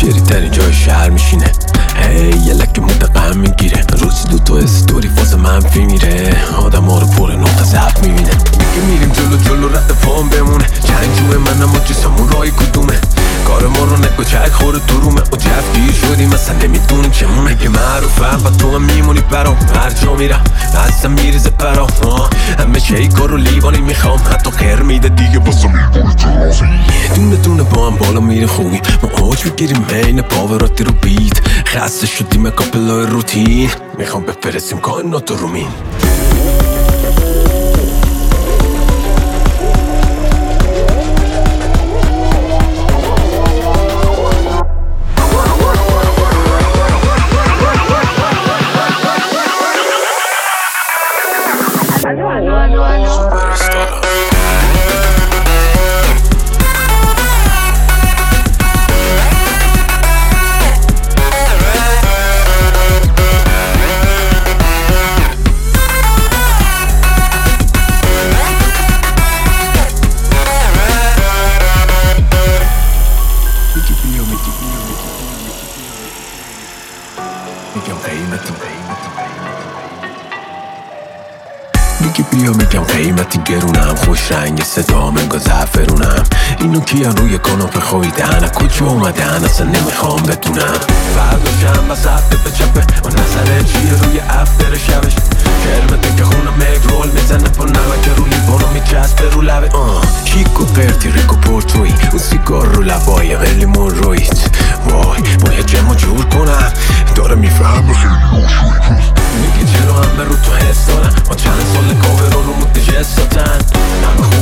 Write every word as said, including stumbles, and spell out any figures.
شیری ترین جای شهر میشینه. هی یه لکه مدقم میگیره، روزی دو تا استوری فاز منفی میره، آدم ها رو پر نقطه ضعف میبینه. میگه میریم جلو جلو رد پام بمونه، جنگجوه منم و جسمون رای کدومه، کار ما رو نگو چک خوره تو رومه و جف گیر شدیم اصلا نمیدونیم چمونه. میگه معروفم و تو هم میمونی برام، هر جا میرم اصلا میریزه پرام، همه شیکار رو لیوانی میخوام، حتی خیر میده دیگه بازم میبونی ترازی. دونه دونه با هم بالا میره خوبی، ما اوج بگیریم این پاوراتی رو بیت، خسته شدیم کاپلای روتین، میخوام بفرستیم کائنات رو رومین. میگه بیا میگم قیمتی گرونم، خوش رنگ صدام انگار زعفرونم، اینو کیان روی کاناپه خوابیدن، از کجا اومدن اصلا نمیخوام بدونم. فردا شنبه ساعت به چپه و نظره چیه روی افتر شبش، کرمته که خونم مگ رول میزنه با نمک رو لیوانو میچسبه رو لبه. کیک و قرتی ریک و پورتوی، اون سیگار رو لبای لیمون رویت، وای باید جمع جور کنم، داره میفهمه خیلی میگه چرا همه رو تو حس دارن، ما چند سال کاور رو رو متجس دادن،